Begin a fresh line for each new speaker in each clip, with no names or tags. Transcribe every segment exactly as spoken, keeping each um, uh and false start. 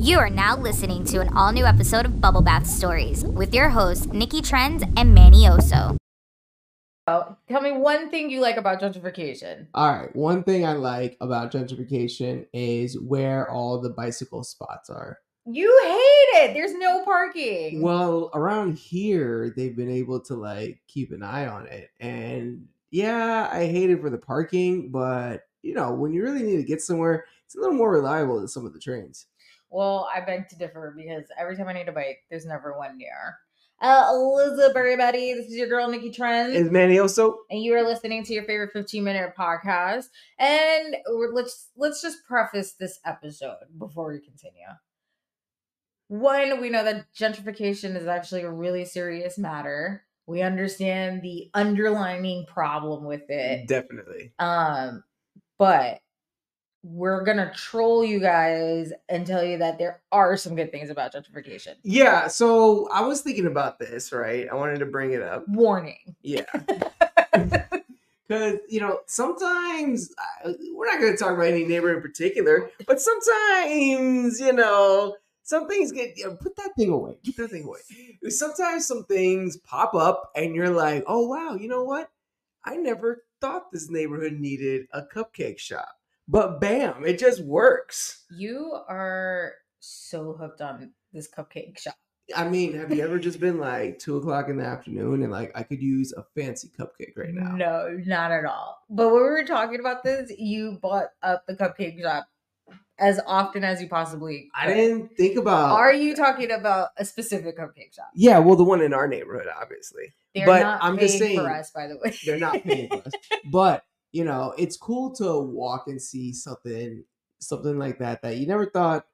You are now listening to an all-new episode of Bubble Bath Stories with your hosts, Nikki Trends and Manny Oso.
Oh, tell me one thing you like about gentrification.
All right, one thing I like about gentrification is where all the bicycle spots are.
You hate it. There's no parking.
Well, around here, they've been able to like keep an eye on it. And yeah, I hate it for the parking, but you know, when you really need to get somewhere, it's a little more reliable than some of the trains.
Well, I beg to differ because every time I need a bike, there's never one near. Uh, Elizabeth, everybody, this is your girl, Nikki Trends.
Is Manny Oso?
And you are listening to your favorite fifteen-minute podcast. And we're, let's let's just preface this episode before we continue. One, we know that gentrification is actually a really serious matter. We understand the underlying problem with it.
Definitely.
Um, but we're going to troll you guys and tell you that there are some good things about gentrification.
Yeah, so I was thinking about this, right? I wanted to bring it up.
Warning.
Yeah. Because, you know, sometimes, uh, we're not going to talk about any neighbor in particular, but sometimes, you know, some things get, you know, put that thing away, put that thing away. Sometimes some things pop up and you're like, oh, wow, you know what? I never thought this neighborhood needed a cupcake shop. But bam, it just works.
You are so hooked on this cupcake shop.
I mean, have you ever just been like two o'clock in the afternoon and like, I could use a fancy cupcake right now?
No, not at all. But when we were talking about this, you bought up the cupcake shop as often as you possibly could.
I didn't think about...
Are you talking about a specific cupcake shop?
Yeah, well, the one in our neighborhood, obviously.
They're
but
not
I'm
paying
just saying,
for us, by the way.
They're not paying for us. But, you know, it's cool to walk and see something, something like that, that you never thought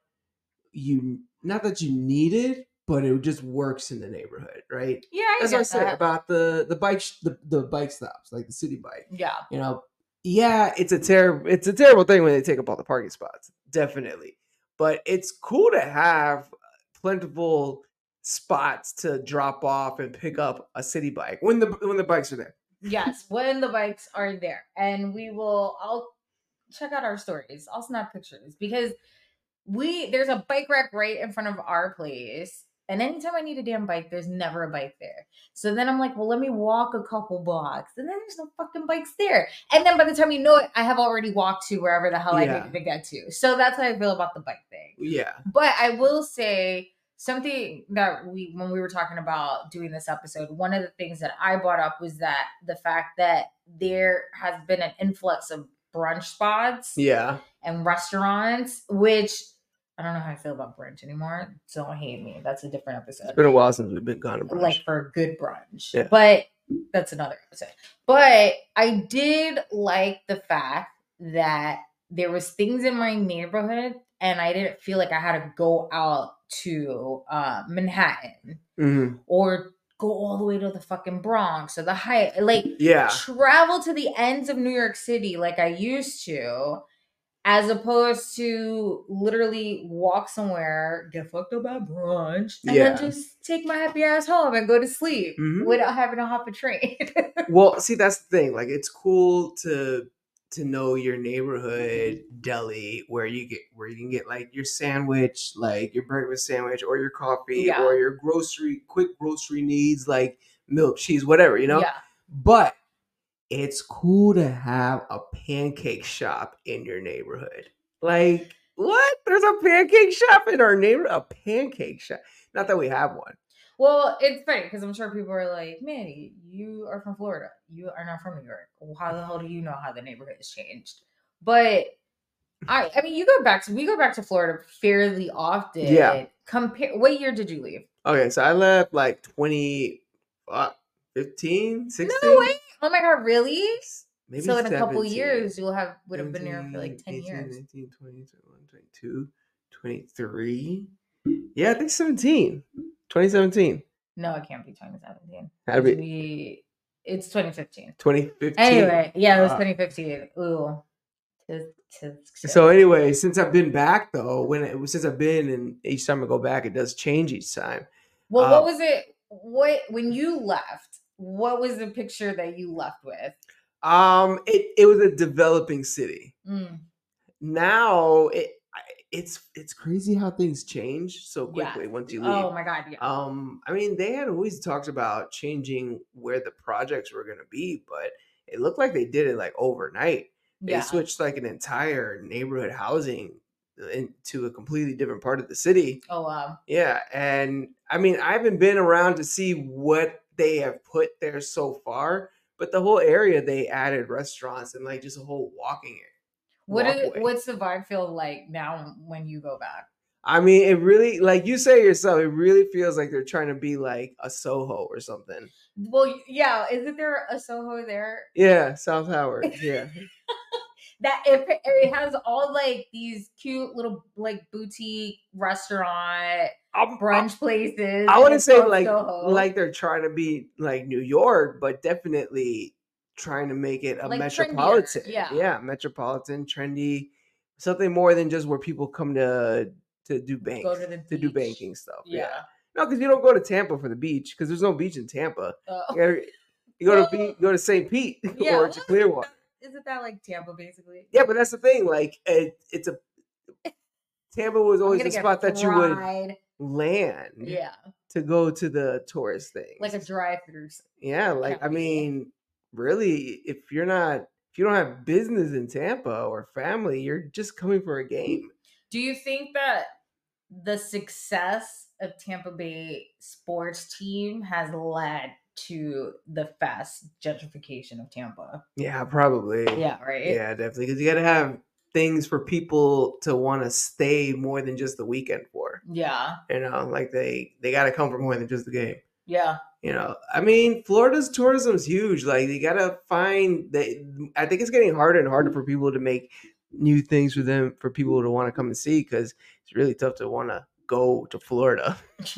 you, not that you needed, but it just works in the neighborhood, right?
Yeah, I
That's
get
what I said
that.
about the the bike sh- the, the bike stops, like the city bike.
Yeah,
you know, yeah, it's a terrible it's a terrible thing when they take up all the parking spots, definitely. But it's cool to have plentiful spots to drop off and pick up a city bike when the when the bikes are there.
yes, when the bikes are there, and we will. I'll check out our stories. I'll snap pictures because we there's a bike rack right in front of our place. And anytime I need a damn bike, there's never a bike there. So then I'm like, well, let me walk a couple blocks. And then there's no fucking bikes there. And then by the time you know it, I have already walked to wherever the hell
Yeah.
I needed to get to. So that's how I feel about the bike thing.
Yeah.
But I will say something that we, when we were talking about doing this episode, one of the things that I brought up was that the fact that there has been an influx of brunch spots
Yeah.
and restaurants, which... I don't know how I feel about brunch anymore. So don't hate me. That's a different episode.
It's been a while since we've been gone to brunch.
Like for a good brunch.
Yeah.
But that's another episode. But I did like the fact that there was things in my neighborhood and I didn't feel like I had to go out to uh, Manhattan
Mm-hmm.
or go all the way to the fucking Bronx or the Hyatt. Like
Yeah.
travel to the ends of New York City like I used to. As opposed to literally walk somewhere, get fucked up at brunch, and
Yeah.
then just take my happy ass home and go to sleep
Mhm.
without having to hop a train.
Well, see, that's the thing. Like, it's cool to to know your neighborhood deli where you get where you can get like your sandwich, like your breakfast sandwich, or your coffee,
Yeah.
or your grocery quick grocery needs like milk, cheese, whatever, you know.
Yeah.
But it's cool to have a pancake shop in your neighborhood. Like, what? There's a pancake shop in our neighborhood? A pancake shop. Not that we have one.
Well, it's funny because I'm sure people are like, Manny, you are from Florida. You are not from New York. Well, how the hell do you know how the neighborhood has changed? But I I mean, you go back to, we go back to Florida fairly often.
Yeah.
Compare, what year did you leave?
Okay, so I left like twenty, uh, fifteen, sixteen?
No way. Oh my God, really?
Maybe
So in a couple
seventeen.
years, you'll have, would have been there for like ten
eighteen,
years.
nineteen, twenty, twenty-one, twenty-two, twenty-three. Yeah, I think seventeen. twenty seventeen.
No, it can't be twenty seventeen.
Had to be
We, it's twenty fifteen.
twenty fifteen.
Anyway, yeah, it was
Uh,
twenty fifteen. Ooh. To, to,
So anyway, since I've been back though, when it, since I've been and each time I go back, it does change each time.
well,
uh,
what was it? What when you left? What was the picture that you left with?
Um, it it was a developing city.
Mm.
Now it it's it's crazy how things change so quickly
Yeah.
once you leave.
Oh my god, yeah.
Um, I mean, they had always talked about changing where the projects were gonna be, but it looked like they did it like overnight. They
Yeah.
switched like an entire neighborhood housing into a completely different part of the city.
Oh wow.
Yeah, and I mean, I haven't been around to see what they have put there so far, but the whole area they added restaurants and like just a whole walking area.
What is,
walkway.
what's the vibe feel like now when you go back?
I mean, it really, like you say yourself, it really feels like they're trying to be like a Soho or something.
Well, yeah, isn't there a Soho there?
Yeah, South Howard. Yeah.
That if it, it has all like these cute little like boutique restaurant
I'm-
brunch places.
I
and
wouldn't
it's
say
called
like
Soho.
like they're trying to be like New York, but definitely trying to make it a
Like trendier,
metropolitan.
yeah.
yeah, metropolitan, trendy, something more than just where people come to to do bank
Go to the
to do
beach.
banking stuff. Yeah,
Yeah.
no, because you don't go to Tampa for the beach because there's no beach in Tampa.
Uh,
You, gotta- you go to
Well,
be, go to Saint Pete
yeah,
or
well,
to Clearwater.
Isn't that like Tampa basically?
Yeah, but that's the thing. Like it, it's a Tampa was
I'm
always
gonna
the
get
spot that you would
fried.
land
Yeah,
to go to the tourist things.
like a drive-through.
Yeah, like I
county.
mean, really, if you're not if you don't have business in Tampa or family, you're just coming for a game.
Do you think that the success of Tampa Bay sports team has led to the fast gentrification of Tampa?
Yeah, probably.
Yeah, right.
Yeah, definitely. Because you got to have things for people to want to stay more than just the weekend for.
Yeah,
You know, like they they got to come for more than just the game.
yeah.
You know, I mean, Florida's tourism is huge. Like, you gotta find that. I think it's getting harder and harder for people to make new things for them, for people to want to come and see, because it's really tough to want to go to Florida.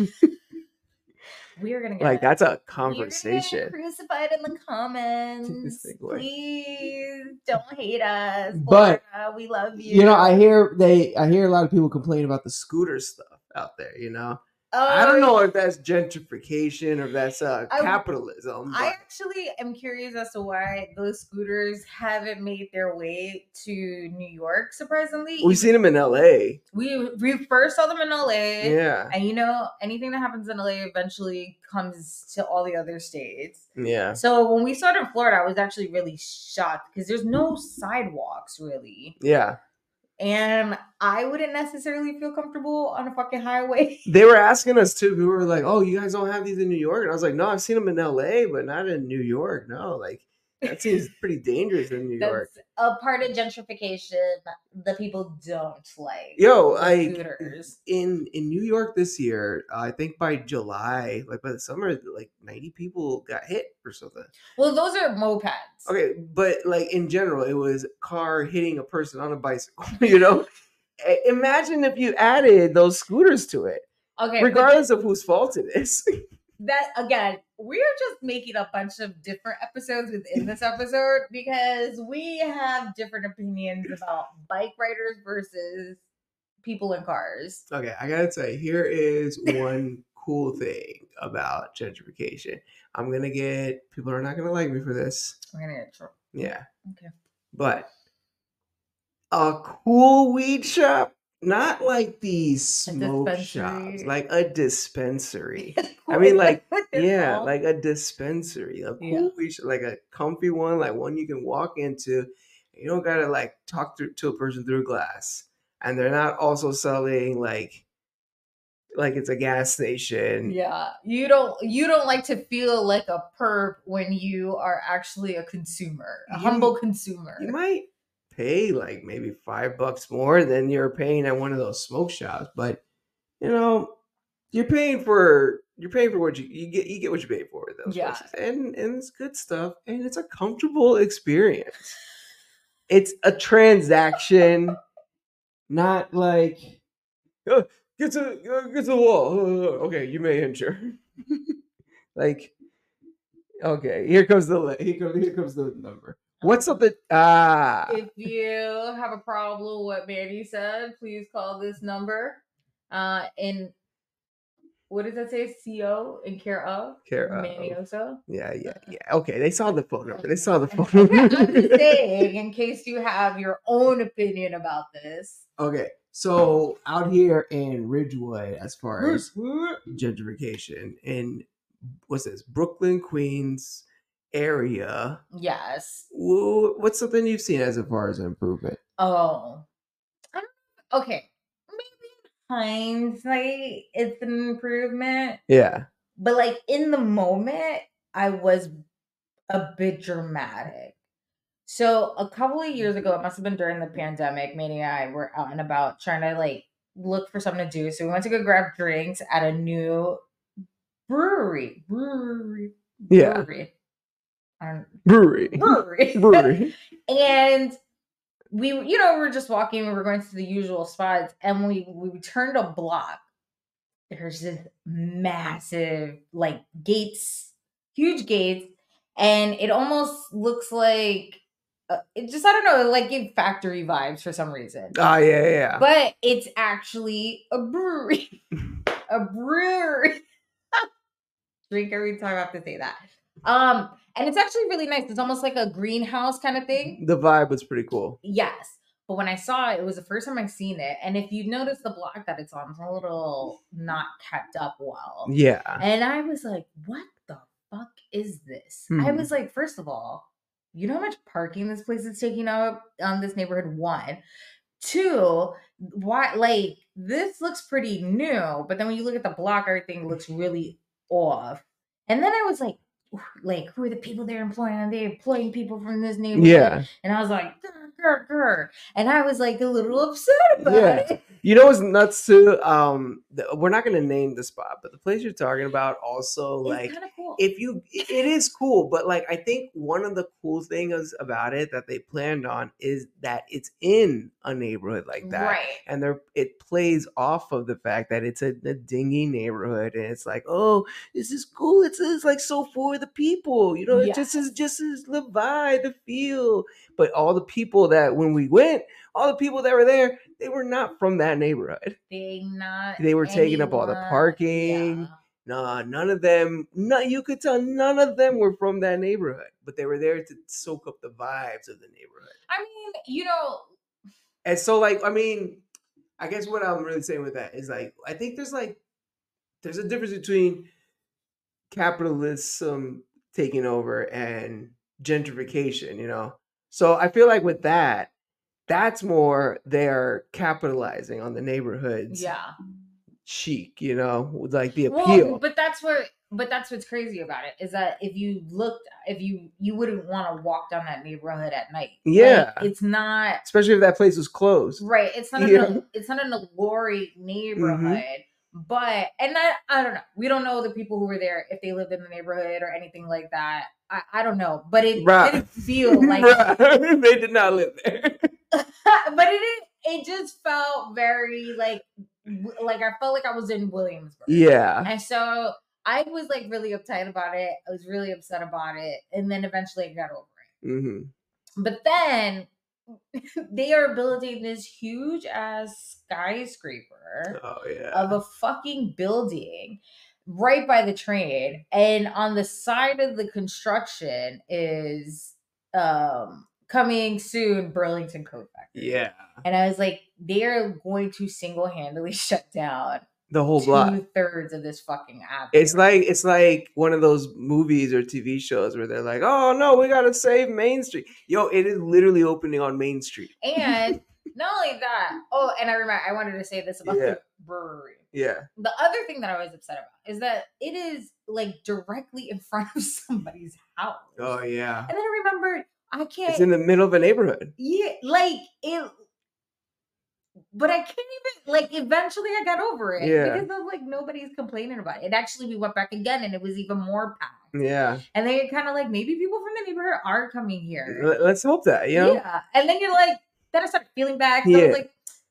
We are gonna get
Like, that's a
we're gonna get
conversation.
crucified in the comments.
thing away.
Please don't hate us,
But,
Florida. We love you.
You know, I hear they, I hear a lot of people complain about
The scooter stuff out there, you know.
Oh,
I don't know if that's gentrification or if that's uh,
I-
capitalism.
I
But
actually am curious as to why those scooters haven't made their way to New York. Surprisingly,
we've seen them in L A.
we we first saw them in L A.
Yeah,
And you know, anything that happens in L A eventually comes to all the other states.
yeah,
So when we saw it in Florida, I was actually really shocked because there's no sidewalks really.
yeah.
And I wouldn't necessarily feel comfortable on a fucking highway.
They were asking us too. People were like, "Oh, you guys don't have these in New York?" And I was like, "No, I've seen them in L A, but not in New York. No, like that seems pretty dangerous in New York."
That's a part of gentrification that people don't like.
Yo,
the
I
scooters.
in in New York this year. Uh, I think by July, like by the summer, like ninety people got hit or something.
Well, those are mopeds.
Okay, but like in general, it was car hitting a person on a bicycle. You know, I- imagine if you added those scooters to it,
Okay. but
regardless of whose fault it is.
that again, we are just making a bunch of different episodes within this episode because we have different opinions about bike riders versus people in cars.
Okay, I gotta tell you, here is one cool thing about gentrification. I'm gonna get people are not gonna like me for this.
We're gonna get tr-
Yeah.
Okay.
But a cool weed shop, not like these smoke
dispensary.
shops, like a dispensary. I mean, like,
What the
yeah,
hell?
like a dispensary, a cool
Yeah.
weed shop, like a comfy one, like one you can walk into. You don't gotta like talk to, to a person through glass, and they're not also selling like like it's a gas station.
Yeah, you don't you don't like to feel like a perp when you are actually a consumer, a
You-
humble consumer.
You might pay like maybe five bucks more than you're paying at one of those smoke shops, but you know, you're paying for you're paying for what you you get you get what you pay for with those
Yeah.
places. And and it's good stuff and it's a comfortable experience. It's a transaction, not like "Oh, get to uh, get to the wall. Uh, okay, you may enter. Like, okay, here comes the li- here comes here comes the number. What's up? The ah?
If you have a problem with what Manny said, please call this number. Uh, and what does that say? C O in care of
Care of.
Manny Oso.
Yeah, yeah, yeah. Okay, they saw the phone number. They saw the phone
I'm
number.
just saying, in case you have your own opinion about this.
Okay, So out here in Ridgewood, as far as gentrification in what's this Brooklyn, Queens area,
Yes.
wh- what's something you've seen as far as an improvement?
Oh. I don't- Okay. Maybe in hindsight, it's an improvement.
Yeah.
But like in the moment, I was a bit dramatic. So a couple of years ago, it must have been during the pandemic, Manny and I were out and about trying to like look for something to do. So we went to go grab drinks at a new brewery. Brewery.
Yeah.
Brewery. Um,
Brewery.
brewery.
Brewery.
And we, you know, we were just walking, we were going to the usual spots, and we we turned a block. There's this massive, like, gates, huge gates, and it almost looks like uh, it just, I don't know, like gave factory vibes for some reason.
Oh yeah, yeah.
But it's actually a brewery. A brewery. Drink every time I have to say that. Um, and it's actually really nice. It's almost like a greenhouse kind of thing.
The vibe was pretty cool.
Yes. But when I saw it, it was the first time I've seen it. And if you notice the block that it's on, it's a little not kept up well.
Yeah.
And I was like, what the fuck is this? I
Hmm.
was like, first of all, you know how much parking this place is taking up on this neighborhood? One. Two, why, like, this looks pretty new. But then when you look at the block, everything looks really off. And then I was like, like, who are the people they're employing? Are they employing people from this neighborhood?
Yeah.
And I was like, grr, grr, grr. And I was like a little upset about
Yeah.
it.
You know what's nuts too? Um, th- we're not gonna name the spot, but the place you're talking about also like
It's kind of cool.
if you it is cool, but like I think one of the cool things about it that they planned on is that it's in a neighborhood like that.
Right.
And they're it plays off of the fact that it's a, a dingy neighborhood and it's like, oh, this is cool. It's, it's like so for the people, you know, it just is just is the vibe, the feel. But all the people that when we went, all the people that were there, they were not from that neighborhood.
They not.
They were taking up all the
anyone-
parking.
Yeah.
Nah, none of them. No, you could tell none of them were from that neighborhood, but they were there to soak up the vibes of the neighborhood.
I mean, you know,
And so, like, I mean, I guess what I'm really saying with that is like, I think there's like, there's a difference between capitalism taking over and gentrification, you know? So I feel like with that, that's more they're capitalizing on the neighborhoods
yeah.
chic, you know, with like the
Well,
appeal.
but that's what. But that's what's crazy about it is that if you looked, if you you wouldn't want to walk down that neighborhood at night.
Yeah.
Like, it's not
Especially if that place was closed.
right. It's not.
Yeah.
A, it's not an glory neighborhood. But and I I don't know. We don't know the people who were there if they lived in the neighborhood or anything like that. I, I don't know. But it
Right.
didn't feel like.
Bruh, they did not live there.
But it didn't. It just felt very like like I felt like I was in Williamsburg.
Yeah.
And so I was like really uptight about it. I was really upset about it. And then eventually I got over it.
hmm
But then they are building this huge ass skyscraper
Oh yeah.
of a fucking building right by the train. And on the side of the construction is um coming soon Burlington Coat Factory.
Yeah.
And I was like, they are going to single-handedly shut down
The whole block.
two thirds of this fucking avenue.
It's like it's like one of those movies or T V shows where they're like, "Oh no, we gotta save Main Street." Yo, it is literally opening on Main Street.
And not only that, oh, and I remember I wanted to say this about
Yeah.
the brewery.
Yeah.
The other thing that I was upset about is that it is like directly in front of somebody's house.
Oh yeah.
And then I remembered I can't.
It's in the middle of a neighborhood.
yeah, like it. But I can't even like. Eventually, I got over it
Yeah.
because of like nobody's complaining about it. And actually, we went back again, and it was even more packed.
Yeah.
And they kind of like maybe people from the neighborhood are coming here.
Let- Let's hope that, you know?
Yeah. And then you're like, then I started feeling bad. 'cause I
Yeah.
was like,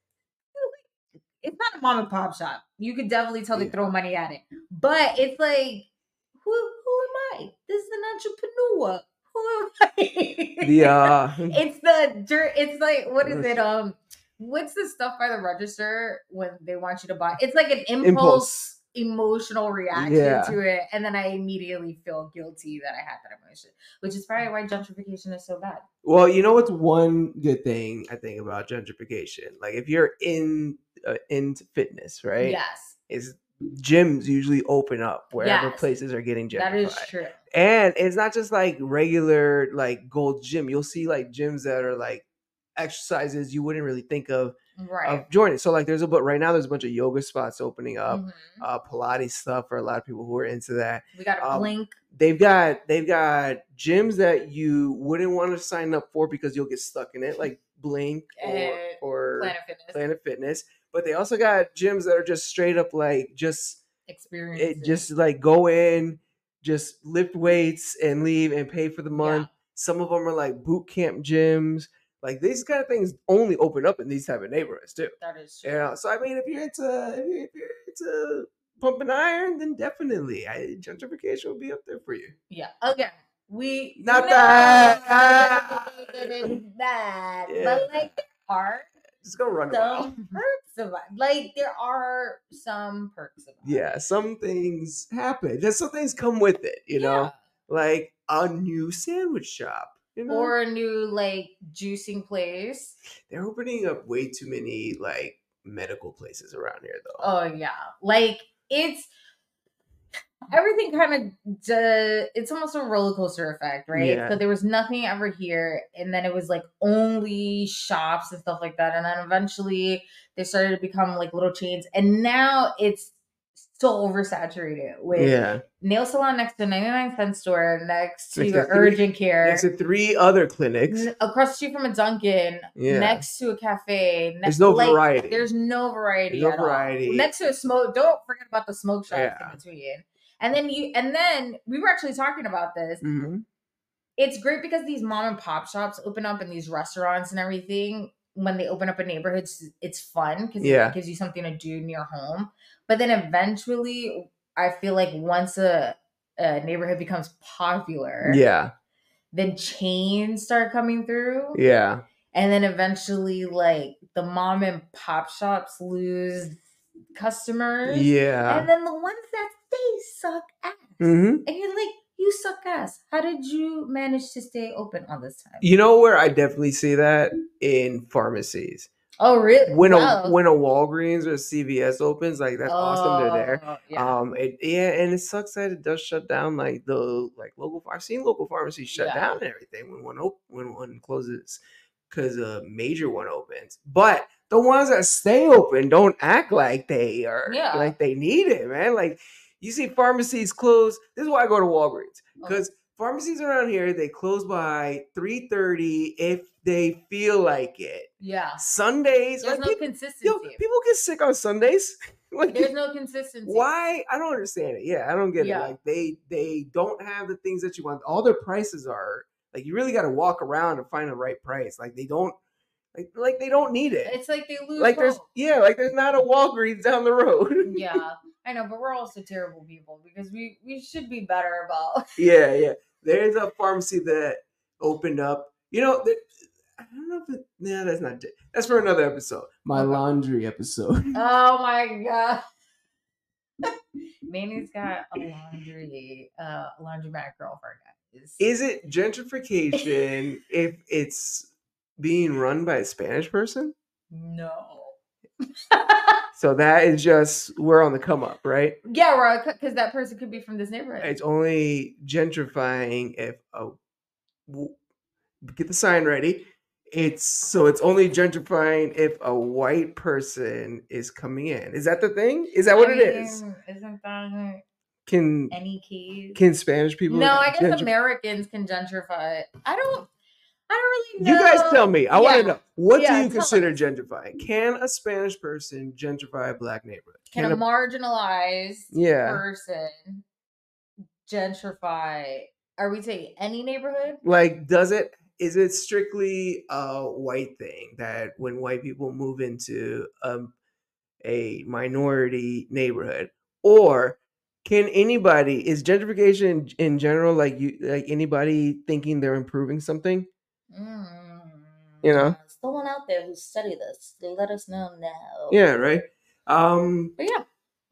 it's not a mom and pop shop. You could definitely tell they
Yeah.
throw money at it. But it's like, who who am I? This is an entrepreneur. Who am I?
The uh
It's the dirt. It's like, what is it? Um, what's the stuff by the register when they want you to buy? It's like an impulse.
impulse.
emotional reaction
Yeah.
to it, and then I immediately feel guilty that I had that emotion, which is probably why gentrification is so bad.
Well, you know what's one good thing I think about gentrification? Like if you're in uh, into fitness, right?
Yes,
Is gyms usually open up wherever
Yes.
places are getting gentrified.
that is true.
And it's not just like regular like Gold Gym. You'll see like gyms that are like exercises you wouldn't really think of
Right.
of joining. So like there's a but right now there's a bunch of yoga spots opening up,
Mhm.
uh Pilates stuff for a lot of people who are into that.
We got to
um,
blink.
They've got they've got gyms that you wouldn't want to sign up for because you'll get stuck in it, like Blink or,
And
or
Planet Fitness
Planet Fitness. But they also got gyms that are just straight up like just
experience.
it just like go in, just lift weights and leave and pay for the month. Some of them are like boot camp gyms. Like these kind of things only open up in these type of neighborhoods too.
That is true.
You know, so I mean, if you're into if you're, if you're into pumping iron, then definitely I, gentrification will be up there for you.
Yeah. Again, we
Not
know
that.
that it's bad,
Yeah.
but like there are
Just go run a mile.
some perks of it. Like there are some perks of it.
Yeah, some things happen. There's some things come with it, you know,
Yeah.
like a new sandwich shop. You know,
Or a new like juicing place.
they're opening up way too many like medical places around here, though.
Oh yeah, like it's everything kind of uh, it's almost a roller coaster effect, right?
Yeah.
So there was nothing ever here, and then it was like only shops and stuff like that, and then eventually they started to become like little chains, and now it's so oversaturated with
Yeah,
nail salon next to ninety-nine cent store, next to
Next to three-
urgent care,
next to three other clinics.
n- across the street from a Dunkin',
Yeah.
next to a cafe. Ne-
There's no
like,
variety.
There's no variety.
There's no
at all.
variety.
Next to a smoke. Don't forget about the smoke shops
Yeah.
in between. And then you, and then we were actually talking about this.
Mm-hmm.
It's great because these mom and pop shops open up in these restaurants and everything. When they open up in neighborhoods, it's fun because
Yeah.
it gives you something to do near home. But then eventually, I feel like once a, a neighborhood becomes popular,
Yeah,
then chains start coming through.
yeah,
And then eventually, like, the mom and pop shops lose customers.
yeah.
And then the ones that stay suck ass.
Mm-hmm.
And you're like, you suck ass. How did you manage to stay open all this time?
You know where I definitely see that in pharmacies.
Oh, really?
When
Wow.
a when a Walgreens or C V S opens, like that's awesome. They're there.
Oh, Yeah.
Um, it, yeah, and it sucks that it does shut down like the like local. I've seen local pharmacies shut
Yeah.
down and everything when one op- when one closes because a major one opens. But the ones that stay open don't act like they are
Yeah.
like they need it, man. Like you see pharmacies close. This is why I go to Walgreens because pharmacies around here they close by three thirty if they feel like it.
yeah.
Sundays,
There's
like
no
people,
consistency.
yo, people get sick on Sundays. Like
There's no consistency.
why? I don't understand it. Yeah, I don't get
Yeah.
it. Like they they don't have the things that you want. All their prices are like you really got to walk around and find the right price. Like they don't like like they don't need it.
It's like they lose
Like there's
hope.
yeah, like there's not a Walgreens down the road.
Yeah. I know, but we're also terrible people because we, we should be better about
yeah, yeah. There's a pharmacy that opened up. You know, there, I don't know if it, nah, that's not it. That's for another episode.
My
Okay.
laundry episode.
Oh my god. Manny's got a laundry uh laundromat girlfriend, guys.
Is it gentrification if it's being run by a Spanish person?
No.
So that is just we're on the come up, right?
Yeah, right, because that person could be from this neighborhood.
It's only gentrifying if a w- get the sign ready. It's so it's only gentrifying if a white person is coming in. Is that the thing? Is that what
I
it is?
mean, Isn't that
Can
any case?
can Spanish people?
No, I guess
gentr-
Americans can gentrify it. I don't. I don't really know.
You guys tell me. I want
Yeah.
to know. What
Yeah,
do you
tell
consider
us.
gentrifying? Can a Spanish person gentrify a black neighborhood?
Can a marginalized
Yeah.
person gentrify? Are we saying any neighborhood?
like does it is it strictly a white thing that when white people move into um, a minority neighborhood, or can anybody is gentrification in general like you like anybody thinking they're improving something?
Mm.
You know?
Someone out there who studied this, let us know now.
Yeah, right. Um
But yeah,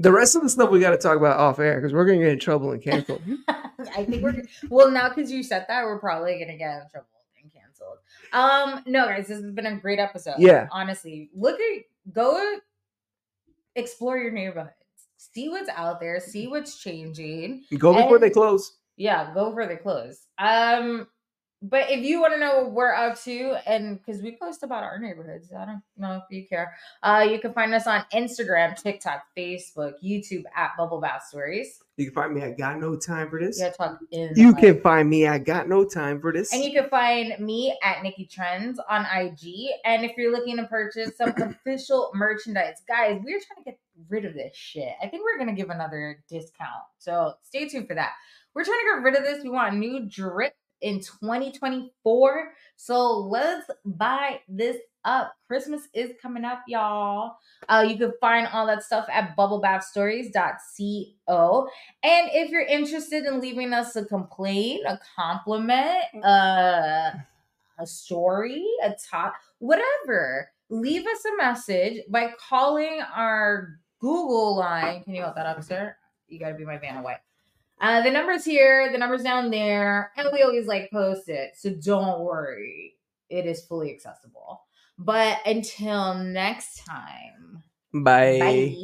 The rest of the stuff we got to talk about off air because we're gonna get in trouble and canceled.
I think we're well now because you said that we're probably gonna get in trouble and canceled. Um, no, guys, this has been a great episode.
Yeah.
Honestly, look at go explore your neighborhoods, see what's out there, see what's changing.
Go before
And-
they close.
Yeah, go for the close. Um, but if you want to know what we're up to, and because we post about our neighborhoods, I don't know if you care. Uh, you can find us on Instagram, TikTok, Facebook, YouTube at Bubble Bath Stories.
You can find me. I got no time for this.
You gotta talk in the
You
mic.
can find me. I got no time for this.
And you can find me at Nikki Trends on I G. And if you're looking to purchase some official merchandise, guys, we're trying to get rid of this shit. I think we're gonna give another discount. So stay tuned for that. We're trying to get rid of this. We want a new drip in twenty twenty-four. So let's buy this up. Christmas is coming up, y'all. Uh, you can find all that stuff at bubble bath stories dot co. And if you're interested in leaving us a complaint, a compliment, uh, a story, a talk, whatever, leave us a message by calling our Google line. Can you hold that up, sir? You got to be my Vanna White. Uh, the number's here, the number's down there, and we always like post it. So don't worry, it is fully accessible. But until next time,
Bye.
bye.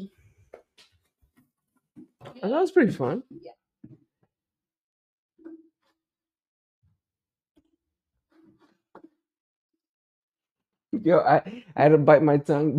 Oh, that was pretty fun.
Yeah.
Yo, I, I had to bite my tongue.